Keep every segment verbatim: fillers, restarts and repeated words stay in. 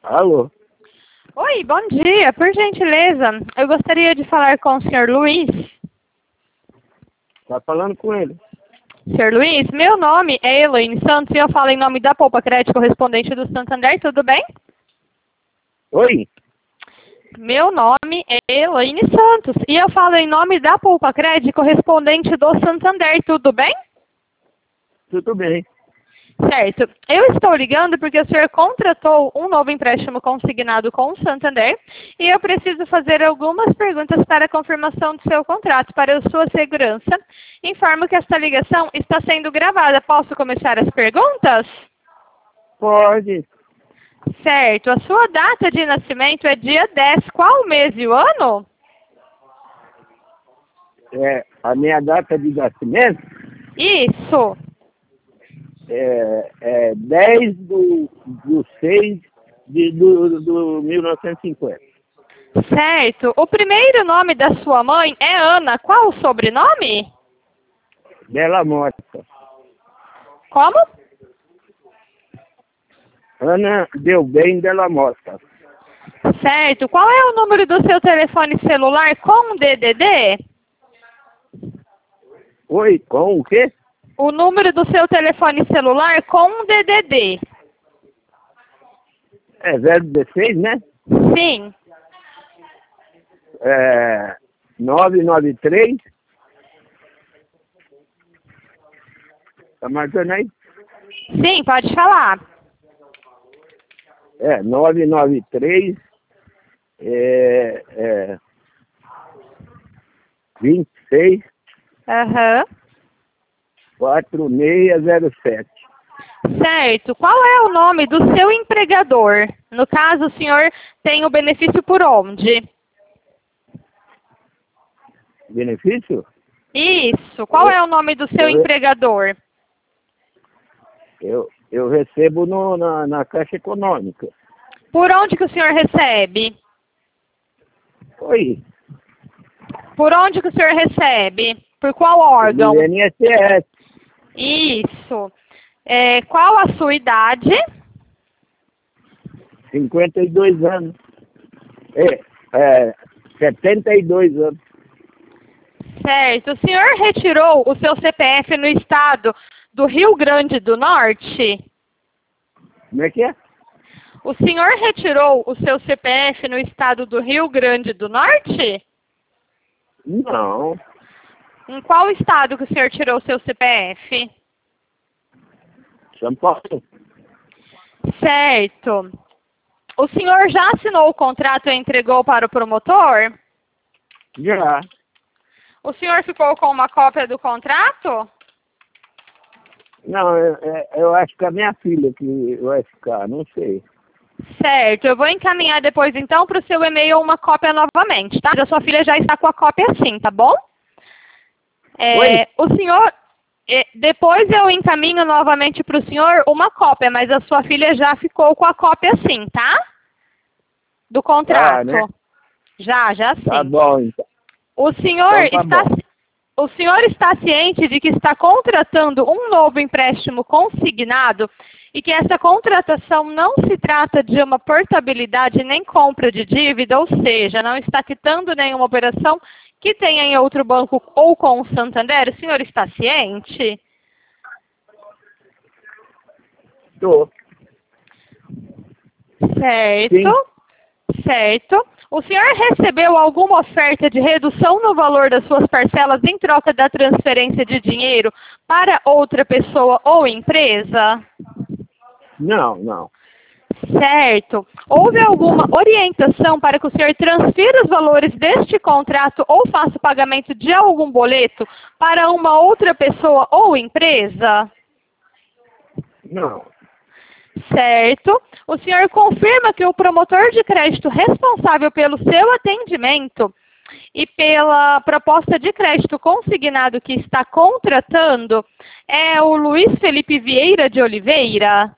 Alô? Oi, bom dia. Por gentileza, eu gostaria de falar com o senhor Luiz. Tá falando com ele. senhor Luiz, meu nome é Elaine Santos e eu falo em nome da Poupa Crédito correspondente do Santander, tudo bem? Oi? Meu nome é Elaine Santos e eu falo em nome da Poupa Crédito correspondente do Santander, tudo bem? Tudo bem. Certo. Eu estou ligando porque o senhor contratou um novo empréstimo consignado com o Santander e eu preciso fazer algumas perguntas para a confirmação do seu contrato. Para a sua segurança, informo que esta ligação está sendo gravada. Posso começar as perguntas? Pode. Certo. A sua data de nascimento é dia dez. Qual o mês e o ano? É, a minha data de nascimento Isso. é, é dez do, do seis de, do, do mil novecentos e cinquenta. Certo. O primeiro nome da sua mãe é Ana. Qual o sobrenome? Bela Mota. Como? Ana deu bem Bela Mota. Certo. Qual é o número do seu telefone celular com D D D? Oi, com o quê? O número do seu telefone celular com D D D. É zero dezesseis, né? Sim. É nove nove três. Tá marcando aí? Sim, pode falar. É nove nove três. É, é vinte e seis. Aham. quatro seis zero sete. Certo. Qual é o nome do seu empregador? No caso, o senhor tem o benefício por onde? Benefício? Isso. Qual é o nome do seu Eu- empregador? Eu, eu recebo no, na, na Caixa Econômica. Por onde que o senhor recebe? Oi, Por onde que o senhor recebe? Por qual órgão? no I N S S. Isso. É, qual a sua idade? cinquenta e dois anos. É, é, setenta e dois anos. Certo. O senhor retirou o seu C P F no estado do Rio Grande do Norte? Como é que é? O senhor retirou o seu C P F no estado do Rio Grande do Norte? Não, Em qual estado que o senhor tirou o seu C P F? São Paulo. Certo. O senhor já assinou o contrato e entregou para o promotor? Já. O senhor ficou com uma cópia do contrato? Não, eu, é- eu acho que é a minha filha que vai ficar, não sei. Certo. Eu vou encaminhar depois, então, para o seu e-mail uma cópia novamente, tá? A sua filha já está com a cópia sim, tá bom? É, Oi? o senhor... é, depois eu encaminho novamente para o senhor uma cópia, mas a sua filha já ficou com a cópia sim, tá? Do contrato. né? Já, já sim. Tá bom, então. O senhor Então tá está... bom. O senhor está ciente de que está contratando um novo empréstimo consignado e que essa contratação não se trata de uma portabilidade nem compra de dívida, ou seja, não está quitando nenhuma operação que tenha em outro banco ou com o Santander? O senhor está ciente? Tô. Certo. Sim. Certo. O senhor recebeu alguma oferta de redução no valor das suas parcelas em troca da transferência de dinheiro para outra pessoa ou empresa? Não, não. Certo. Houve alguma orientação para que o senhor transfira os valores deste contrato ou faça o pagamento de algum boleto para uma outra pessoa ou empresa? Não. Certo. O senhor confirma que o promotor de crédito responsável pelo seu atendimento e pela proposta de crédito consignado que está contratando é o Luiz Felipe Vieira de Oliveira?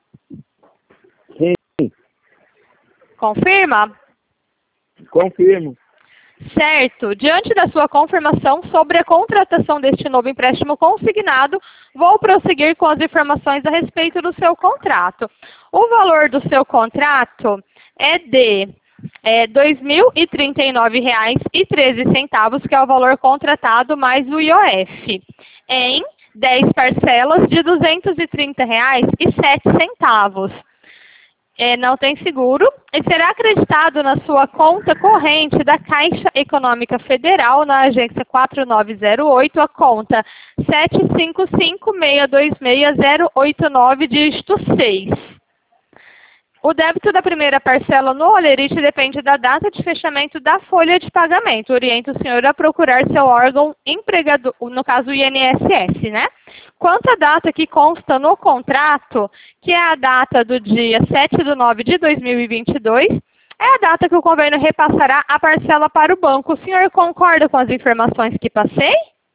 Sim, Confirma? confirmo. Certo. Diante da sua confirmação sobre a contratação deste novo empréstimo consignado, vou prosseguir com as informações a respeito do seu contrato. O valor do seu contrato é de é, dois mil e trinta e nove reais e treze centavos, que é o valor contratado mais o I O F, em dez parcelas de duzentos e trinta reais e sete centavos. É, não tem seguro e será acreditado na sua conta corrente da Caixa Econômica Federal, na agência quatro nove zero oito, a conta sete cinco cinco, seis dois seis, zero oito nove, dígito seis. O débito da primeira parcela no Olerite depende da data de fechamento da folha de pagamento. Oriento o senhor a procurar seu órgão empregador, no caso o I N S S, né? Quanto à data que consta no contrato, que é a data do dia sete de nove de dois mil e vinte e dois, é a data que o convênio repassará a parcela para o banco. O senhor concorda com as informações que passei?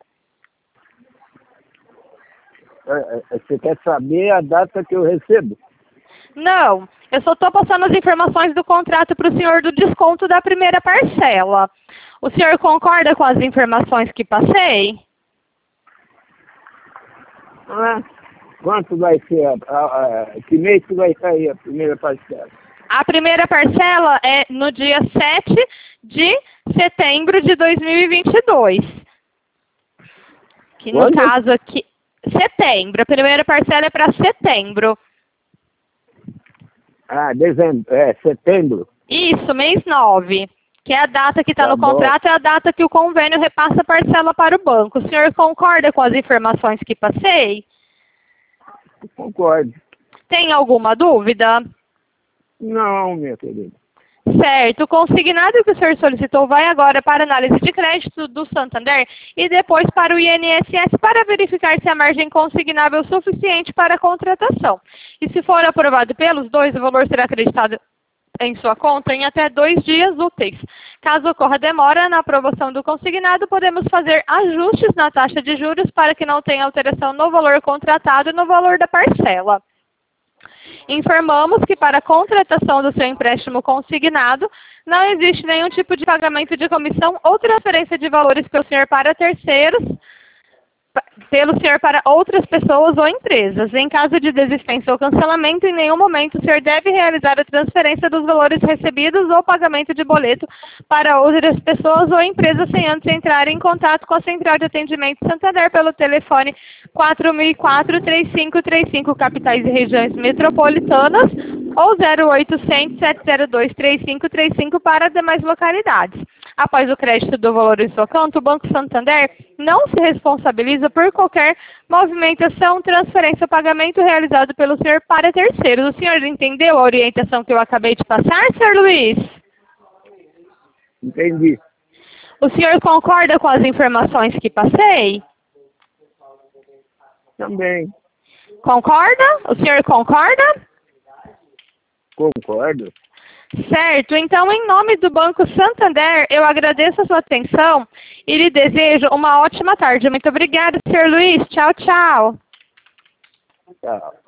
Você quer saber a data que eu recebo? Não, eu só estou passando as informações do contrato para o senhor do desconto da primeira parcela. O senhor concorda com as informações que passei? Ah, quanto vai ser? A, a, a, que mês que vai sair a primeira parcela? A primeira parcela é no dia sete de setembro de dois mil e vinte e dois. Que no Quando? caso aqui, setembro. A primeira parcela é para setembro. Ah, dezembro, é, setembro. Isso, mês nove. Que é a data que está Tá no bom. contrato, é a data que o convênio repassa a parcela para o banco. O senhor concorda com as informações que passei? Concordo. Tem alguma dúvida? Não, minha querida. Certo. O consignado que o senhor solicitou vai agora para análise de crédito do Santander e depois para o I N S S para verificar se a margem consignável é suficiente para a contratação. E se for aprovado pelos dois, o valor será acreditado em sua conta em até dois dias úteis. Caso ocorra demora na aprovação do consignado, podemos fazer ajustes na taxa de juros para que não tenha alteração no valor contratado e no valor da parcela. Informamos que para a contratação do seu empréstimo consignado, não existe nenhum tipo de pagamento de comissão ou transferência de valores pelo senhor para terceiros, pelo senhor para outras pessoas ou empresas. Em caso de desistência ou cancelamento, em nenhum momento o senhor deve realizar a transferência dos valores recebidos ou pagamento de boleto para outras pessoas ou empresas sem antes entrar em contato com a Central de Atendimento Santander pelo telefone quatro mil e quatro, três cinco três cinco, capitais e regiões metropolitanas, ou zero oitocentos, sete zero dois, três cinco três cinco para demais localidades. Após o crédito do valor em sua conta, o Banco Santander não se responsabiliza por qualquer movimentação, transferência ou pagamento realizado pelo senhor para terceiros. O senhor entendeu a orientação que eu acabei de passar, senhor Luiz? Entendi. O senhor concorda com as informações que passei? Também. Concorda? O senhor concorda? Concordo. Certo. Então, em nome do Banco Santander, eu agradeço a sua atenção e lhe desejo uma ótima tarde. Muito obrigada, senhor Luiz. Tchau, tchau. Tchau.